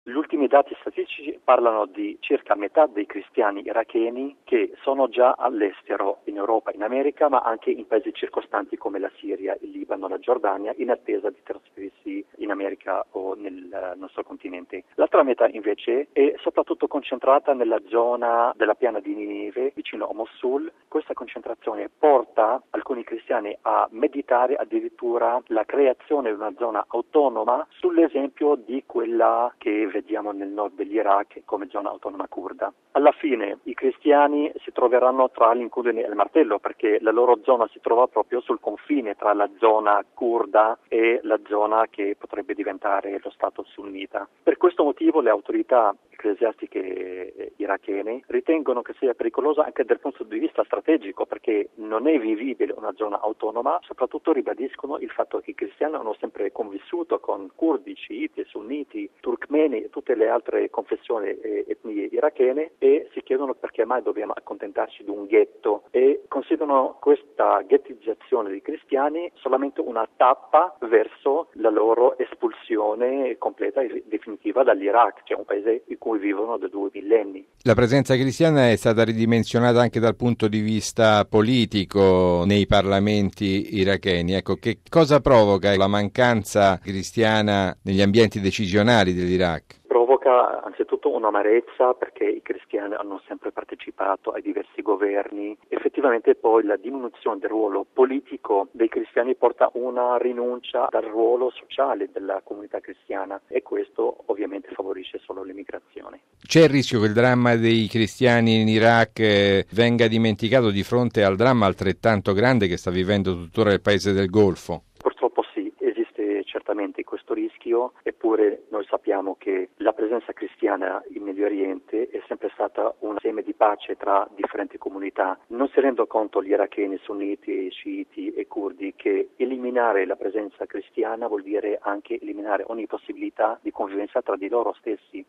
Gli ultimi dati statistici parlano di circa metà dei cristiani iracheni che sono già all'estero, in Europa, in America, ma anche in paesi circostanti come la Siria, il Libano, la Giordania, in attesa di trasferirsi in America o nel nostro continente. L'altra metà invece è soprattutto concentrata nella zona della piana di Ninive, vicino a Mosul. Questa concentrazione porta alcuni cristiani a meditare addirittura la creazione di una zona autonoma sull'esempio di quella che vediamo nel nord dell'Iraq come zona autonoma curda. Alla fine i cristiani si troveranno tra l'incudine e il martello perché la loro zona si trova proprio sul confine tra la zona curda e la zona che potrebbe diventare lo stato sunnita. Per questo motivo le autorità ecclesiastiche irachene ritengono che sia pericolosa anche dal punto di vista strategico perché non è vivibile una zona autonoma, soprattutto ribadiscono il fatto che i cristiani hanno sempre convissuto con curdi, sciiti, sunniti, turkmeni e tutte le altre confessioni e etnie irachene e si chiedono perché mai dobbiamo accontentarci di un ghetto e considerano questa ghettizzazione dei cristiani solamente una tappa verso la loro espulsione completa e definitiva dall'Iraq, cioè un paese in cui vivono da 2 millenni. La presenza cristiana è stata ridimensionata anche dal punto di vista politico nei parlamenti iracheni. Ecco, che cosa provoca la mancanza cristiana negli ambienti decisionali dell'Iraq? Provoca anzitutto un'amarezza perché i cristiani hanno sempre partecipato ai diversi governi. Effettivamente poi la diminuzione del ruolo politico dei cristiani porta una rinuncia dal ruolo sociale della comunità cristiana e questo ovviamente favorisce solo l'immigrazione. C'è il rischio che il dramma dei cristiani in Iraq venga dimenticato di fronte al dramma altrettanto grande che sta vivendo tuttora il paese del Golfo? Purtroppo sì, esiste certamente questo rischio, eppure noi sappiamo che la presenza cristiana in Medio Oriente è sempre stata un seme di pace tra differenti comunità. Non si rendono conto gli iracheni, sunniti, sciiti e curdi che eliminare la presenza cristiana vuol dire anche eliminare ogni possibilità di convivenza tra di loro stessi.